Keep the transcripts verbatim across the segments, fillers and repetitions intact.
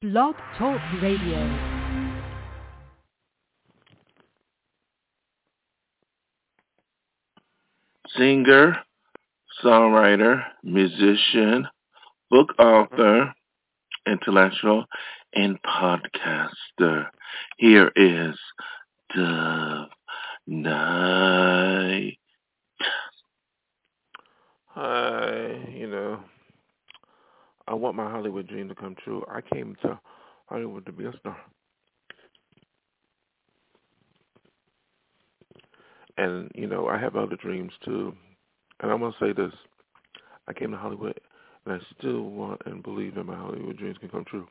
Blog Talk Radio. Singer, songwriter, musician, book author, intellectual, and podcaster. Here is Dove Night. Hi, you know, I want my Hollywood dream to come true. I came to Hollywood to be a star. And, you know, I have other dreams too. And I'm going to say this. I came to Hollywood and I still want and believe that my Hollywood dreams can come true.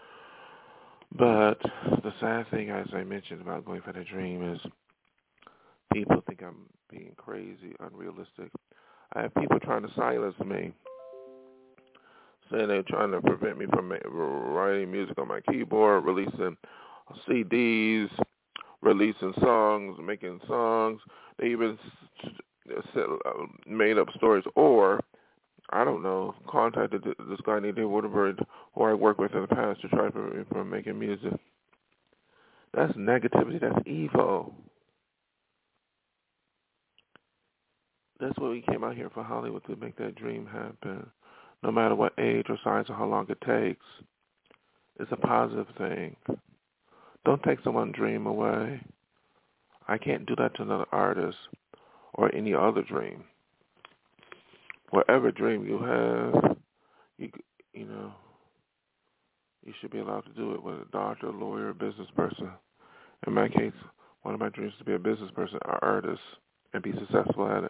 But the sad thing, as I mentioned about going for that dream, is people think I'm being crazy, unrealistic. I have people trying to silence me, saying they're trying to prevent me from writing music on my keyboard, releasing C Ds, releasing songs, making songs. They even made up stories, or, I don't know, contacted this guy named David Waterbury, who I worked with in the past, to try to prevent me from making music. That's negativity. That's evil. That's why we came out here for Hollywood, to make that dream happen. No matter what age or size or how long it takes, it's a positive thing. Don't take someone's dream away. I can't do that to another artist or any other dream. Whatever dream you have, you you know, you should be allowed to do it with a doctor, lawyer, business person. In my case, one of my dreams is to be a business person, an artist, and be successful at it.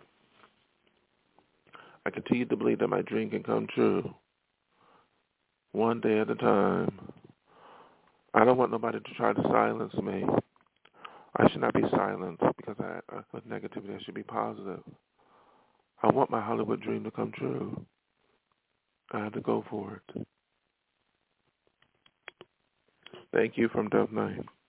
I continue to believe that my dream can come true, one day at a time. I don't want nobody to try to silence me. I should not be silenced because I, uh, with negativity, I should be positive. I want my Hollywood dream to come true. I have to go for it. Thank you from Dove Night.